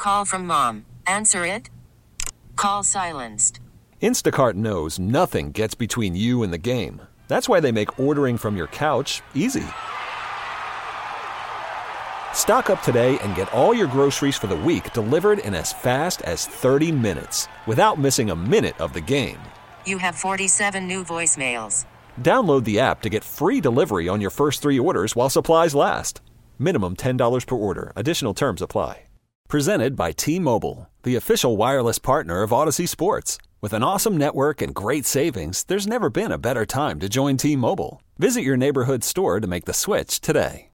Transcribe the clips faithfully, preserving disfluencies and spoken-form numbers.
call from mom. Answer it. Call silenced. Instacart knows nothing gets between you and the game. That's why they make ordering from your couch easy. Stock up today and get all your groceries for the week delivered in as fast as thirty minutes without missing a minute of the game. You have forty-seven new voicemails. Download the app to get free delivery on your first three orders while supplies last. Minimum ten dollars per order. Additional terms apply. Presented by T-Mobile, the official wireless partner of Odyssey Sports. With an awesome network and great savings, there's never been a better time to join T-Mobile. Visit your neighborhood store to make the switch today.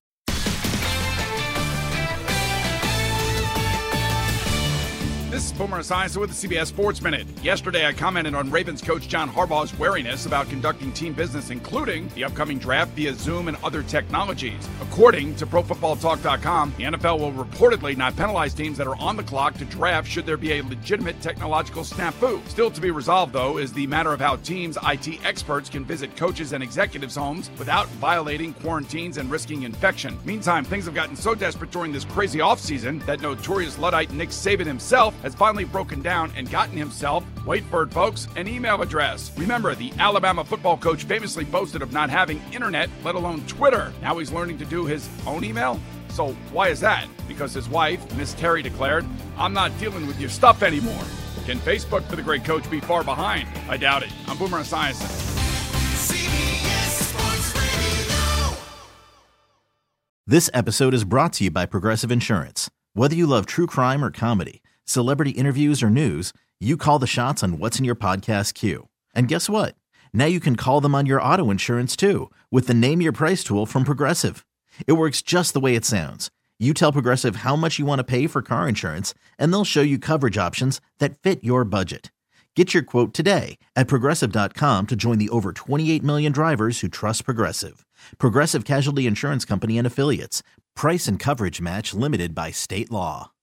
This is Boomer Esiason with the C B S Sports Minute. Yesterday, I commented on Ravens coach John Harbaugh's wariness about conducting team business, including the upcoming draft via Zoom and other technologies. According to Pro Football Talk dot com, the N F L will reportedly not penalize teams that are on the clock to draft should there be a legitimate technological snafu. Still to be resolved, though, is the matter of how teams' I T experts can visit coaches and executives' homes without violating quarantines and risking infection. Meantime, things have gotten so desperate during this crazy offseason that notorious Luddite Nick Saban himself has finally broken down and gotten himself, wait for it folks, an email address. Remember, the Alabama football coach famously boasted of not having internet, let alone Twitter. Now he's learning to do his own email? So why is that? Because his wife, Miss Terry, declared, "I'm not dealing with your stuff anymore." Can Facebook for the great coach be far behind? I doubt it. I'm Boomer Esiason. C B S Sports Radio. This episode is brought to you by Progressive Insurance. Whether you love true crime or comedy, celebrity interviews or news, you call the shots on what's in your podcast queue. And guess what? Now you can call them on your auto insurance too with the Name Your Price tool from Progressive. It works just the way it sounds. You tell Progressive how much you want to pay for car insurance, and they'll show you coverage options that fit your budget. Get your quote today at Progressive dot com to join the over twenty-eight million drivers who trust Progressive. Progressive Casualty Insurance Company and Affiliates. Price and coverage match limited by state law.